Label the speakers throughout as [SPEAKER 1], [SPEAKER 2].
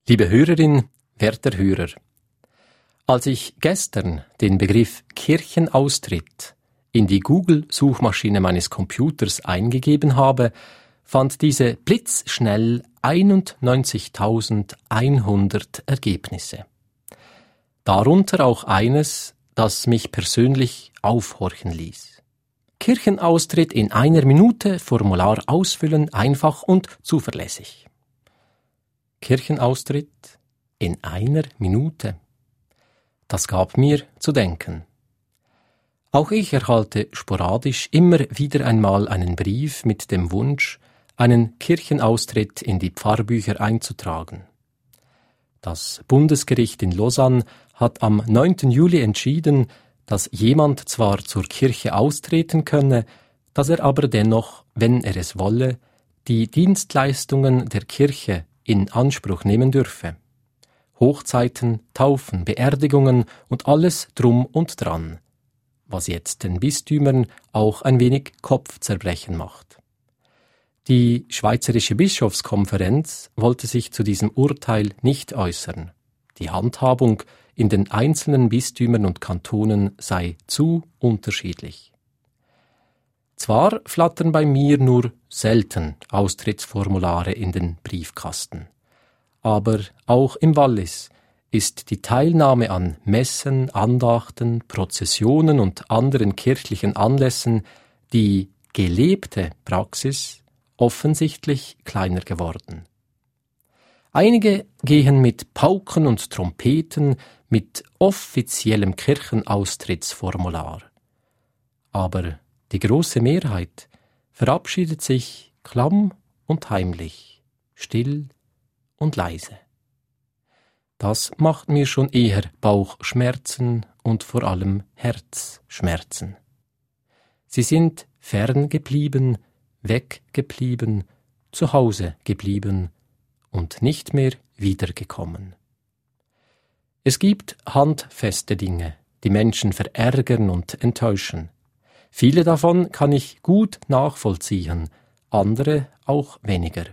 [SPEAKER 1] Liebe Hörerin, werter Hörer, als ich gestern den Begriff Kirchenaustritt in die Google-Suchmaschine meines Computers eingegeben habe, fand diese blitzschnell 91.100 Ergebnisse. Darunter auch eines, das mich persönlich aufhorchen ließ. Kirchenaustritt in 1 Minute, Formular ausfüllen, einfach und zuverlässig. Kirchenaustritt in 1 Minute. Das gab mir zu denken. Auch ich erhalte sporadisch immer wieder einmal einen Brief mit dem Wunsch, einen Kirchenaustritt in die Pfarrbücher einzutragen. Das Bundesgericht in Lausanne hat am 9. Juli entschieden, dass jemand zwar zur Kirche austreten könne, dass er aber dennoch, wenn er es wolle, die Dienstleistungen der Kirche in Anspruch nehmen dürfe. Hochzeiten, Taufen, Beerdigungen und alles drum und dran, was jetzt den Bistümern auch ein wenig Kopfzerbrechen macht. Die Schweizerische Bischofskonferenz wollte sich zu diesem Urteil nicht äußern. Die Handhabung in den einzelnen Bistümern und Kantonen sei zu unterschiedlich. Zwar flattern bei mir nur selten Austrittsformulare in den Briefkasten, aber auch im Wallis ist die Teilnahme an Messen, Andachten, Prozessionen und anderen kirchlichen Anlässen die gelebte Praxis offensichtlich kleiner geworden. Einige gehen mit Pauken und Trompeten mit offiziellem Kirchenaustrittsformular. Aber die große Mehrheit verabschiedet sich klamm und heimlich, still und leise. Das macht mir schon eher Bauchschmerzen und vor allem Herzschmerzen. Sie sind fern geblieben, weggeblieben, zu Hause geblieben und nicht mehr wiedergekommen. Es gibt handfeste Dinge, die Menschen verärgern und enttäuschen. Viele davon kann ich gut nachvollziehen, andere auch weniger.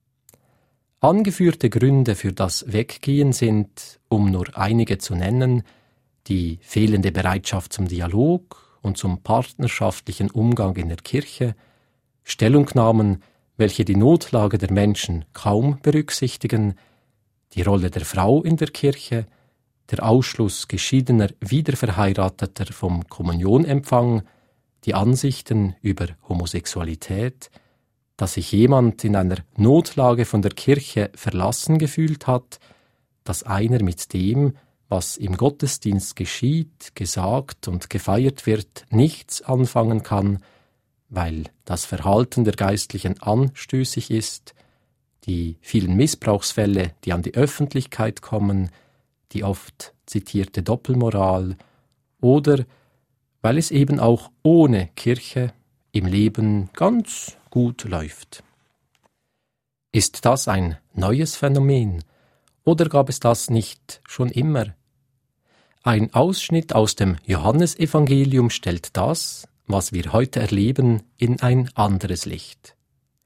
[SPEAKER 1] Angeführte Gründe für das Weggehen sind, um nur einige zu nennen, die fehlende Bereitschaft zum Dialog und zum partnerschaftlichen Umgang in der Kirche, Stellungnahmen, welche die Notlage der Menschen kaum berücksichtigen, die Rolle der Frau in der Kirche, der Ausschluss geschiedener Wiederverheirateter vom Kommunionempfang, die Ansichten über Homosexualität, dass sich jemand in einer Notlage von der Kirche verlassen gefühlt hat, dass einer mit dem, was im Gottesdienst geschieht, gesagt und gefeiert wird, nichts anfangen kann, weil das Verhalten der Geistlichen anstößig ist, die vielen Missbrauchsfälle, die an die Öffentlichkeit kommen, die oft zitierte Doppelmoral oder weil es eben auch ohne Kirche im Leben ganz gut läuft. Ist das ein neues Phänomen oder gab es das nicht schon immer? Ein Ausschnitt aus dem Johannesevangelium stellt das, was wir heute erleben, in ein anderes Licht.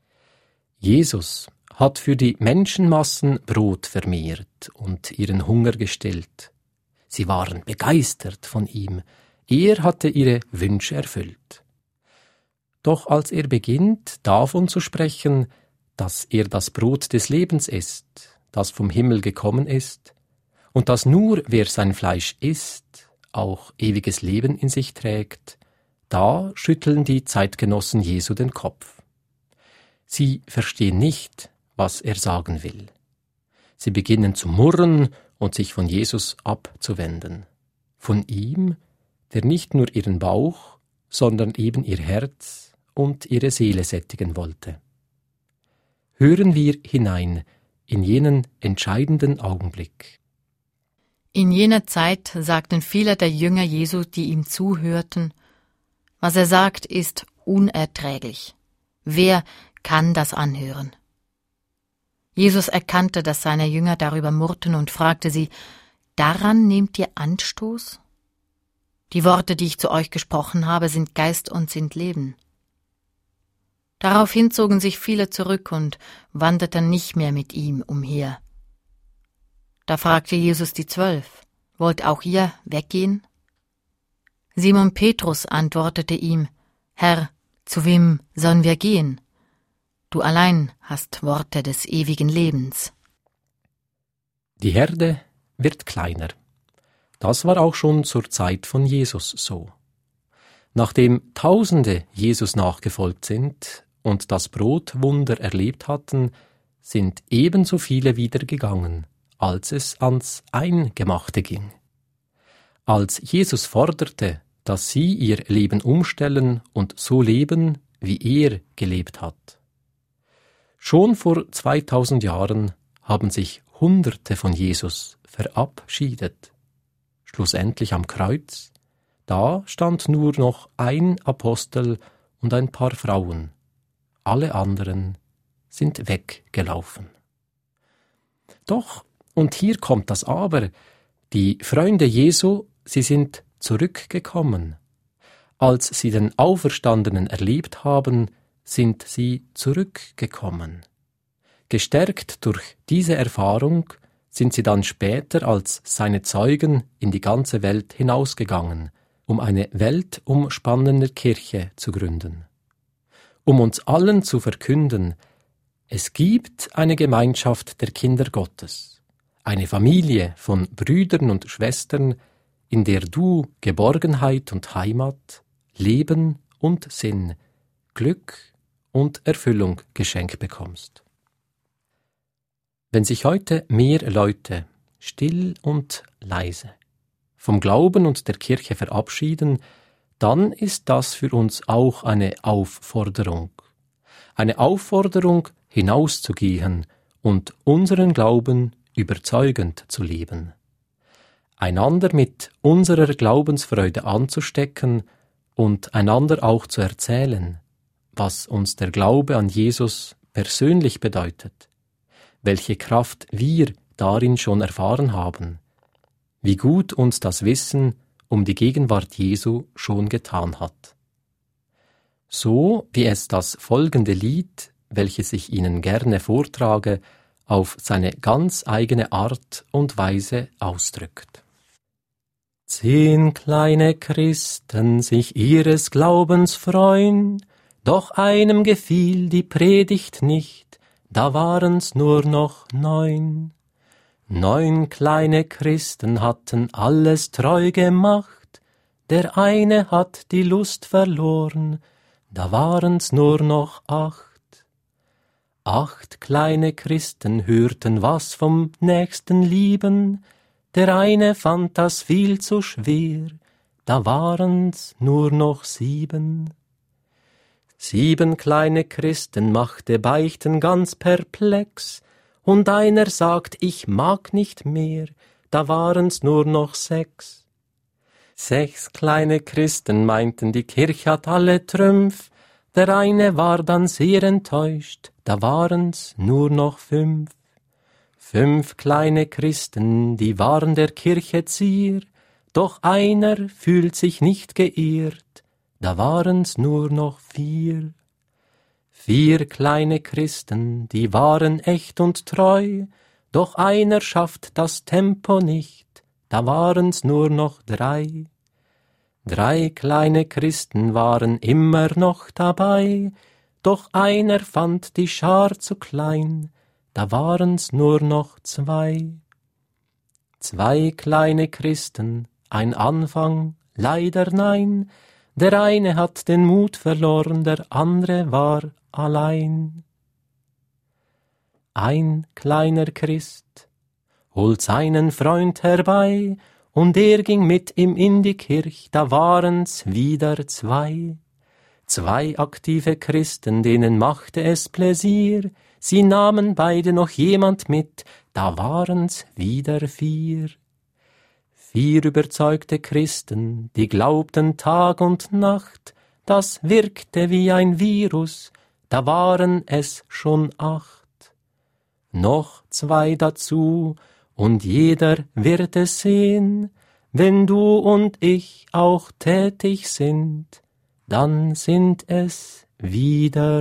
[SPEAKER 1] Jesus hat für die Menschenmassen Brot vermehrt und ihren Hunger gestillt. Sie waren begeistert von ihm. Er hatte ihre Wünsche erfüllt. Doch als er beginnt, davon zu sprechen, dass er das Brot des Lebens ist, das vom Himmel gekommen ist, und dass nur wer sein Fleisch isst, auch ewiges Leben in sich trägt, da schütteln die Zeitgenossen Jesu den Kopf. Sie verstehen nicht, was er sagen will. Sie beginnen zu murren und sich von Jesus abzuwenden. Von ihm, der nicht nur ihren Bauch, sondern eben ihr Herz und ihre Seele sättigen wollte. Hören wir hinein in jenen entscheidenden Augenblick.
[SPEAKER 2] In jener Zeit sagten viele der Jünger Jesu, die ihm zuhörten, was er sagt, ist unerträglich. Wer kann das anhören? Jesus erkannte, dass seine Jünger darüber murrten und fragte sie, daran nehmt ihr Anstoß? Die Worte, die ich zu euch gesprochen habe, sind Geist und sind Leben. Daraufhin zogen sich viele zurück und wanderten nicht mehr mit ihm umher. Da fragte Jesus die 12, wollt auch ihr weggehen? Simon Petrus antwortete ihm, Herr, zu wem sollen wir gehen? Du allein hast Worte des ewigen Lebens.
[SPEAKER 1] Die Herde wird kleiner. Das war auch schon zur Zeit von Jesus so. Nachdem Tausende Jesus nachgefolgt sind und das Brotwunder erlebt hatten, sind ebenso viele wieder gegangen, als es ans Eingemachte ging. Als Jesus forderte, dass sie ihr Leben umstellen und so leben, wie er gelebt hat. Schon vor 2000 Jahren haben sich Hunderte von Jesus verabschiedet. Schlussendlich am Kreuz, da stand nur noch ein Apostel und ein paar Frauen. Alle anderen sind weggelaufen. Doch, und hier kommt das Aber, die Freunde Jesu, sie sind zurückgekommen. Als sie den Auferstandenen erlebt haben, sind sie zurückgekommen. Gestärkt durch diese Erfahrung sind sie dann später als seine Zeugen in die ganze Welt hinausgegangen, um eine weltumspannende Kirche zu gründen. Um uns allen zu verkünden, es gibt eine Gemeinschaft der Kinder Gottes, eine Familie von Brüdern und Schwestern, in der du Geborgenheit und Heimat, Leben und Sinn, Glück und Erfüllung geschenkt bekommst. Wenn sich heute mehr Leute, still und leise, vom Glauben und der Kirche verabschieden, dann ist das für uns auch eine Aufforderung. Eine Aufforderung, hinauszugehen und unseren Glauben überzeugend zu leben. Einander mit unserer Glaubensfreude anzustecken und einander auch zu erzählen, was uns der Glaube an Jesus persönlich bedeutet, welche Kraft wir darin schon erfahren haben, wie gut uns das Wissen um die Gegenwart Jesu schon getan hat. So wie es das folgende Lied, welches ich Ihnen gerne vortrage, auf seine ganz eigene Art und Weise ausdrückt. 10 kleine Christen sich ihres Glaubens freuen, doch einem gefiel die Predigt nicht, da waren's nur noch 9. 9 kleine Christen hatten alles treu gemacht, der eine hat die Lust verloren, da waren's nur noch 8. 8 kleine Christen hörten was vom nächsten Lieben, der eine fand das viel zu schwer, da waren's nur noch 7. 7 kleine Christen machte Beichten ganz perplex, und einer sagt, ich mag nicht mehr, da waren's nur noch 6. 6 kleine Christen meinten, die Kirche hat alle Trümpf, der eine war dann sehr enttäuscht, da waren's nur noch 5. 5 kleine Christen, die waren der Kirche Zier, doch einer fühlt sich nicht geehrt, da waren's nur noch 4. 4 kleine Christen, die waren echt und treu, doch einer schafft das Tempo nicht, da waren's nur noch 3. 3 kleine Christen waren immer noch dabei, doch einer fand die Schar zu klein, da waren's nur noch 2. 2 kleine Christen, ein Anfang, leider nein, der eine hat den Mut verloren, der andere war allein. Ein kleiner Christ holt seinen Freund herbei, und er ging mit ihm in die Kirch, da waren's wieder 2. 2 aktive Christen, denen machte es Pläsier, sie nahmen beide noch jemand mit, da waren's wieder 4. 4 überzeugte Christen, die glaubten Tag und Nacht, das wirkte wie ein Virus, da waren es schon 8. Noch 2 dazu, und jeder wird es sehen, wenn du und ich auch tätig sind, dann sind es wieder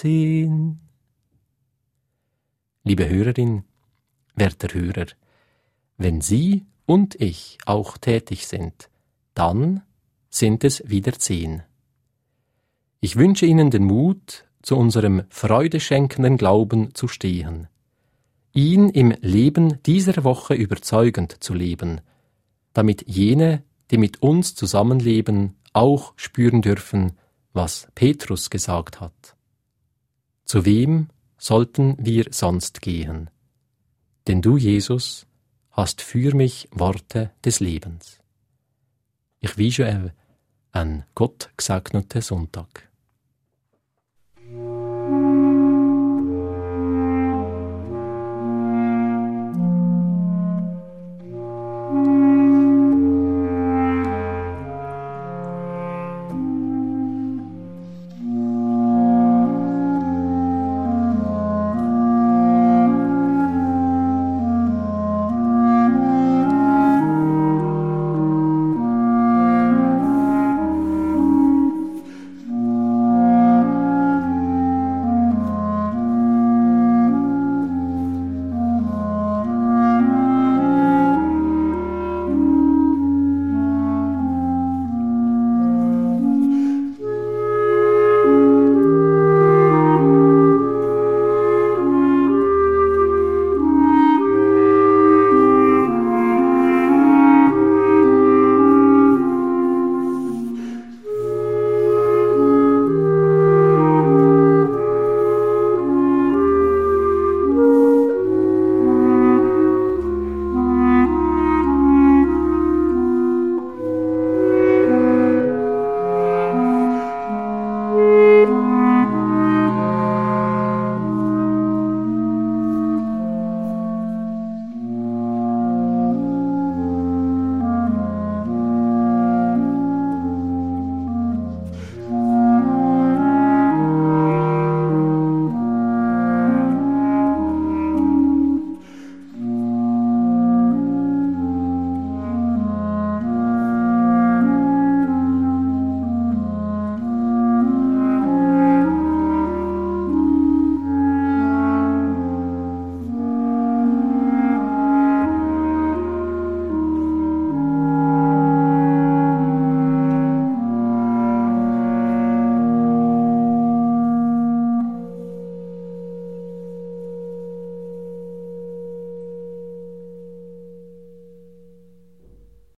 [SPEAKER 1] 10. Liebe Hörerin, werter Hörer, Wenn Sie und ich auch tätig sind, dann sind es wieder 10. Ich wünsche Ihnen den Mut, zu unserem freudeschenkenden Glauben zu stehen, ihn im Leben dieser Woche überzeugend zu leben, damit jene, die mit uns zusammenleben, auch spüren dürfen, was Petrus gesagt hat. Zu wem sollten wir sonst gehen? Denn du, Jesus, hast für mich Worte des Lebens. Ich wünsche euch einen gottgesegneten Sonntag.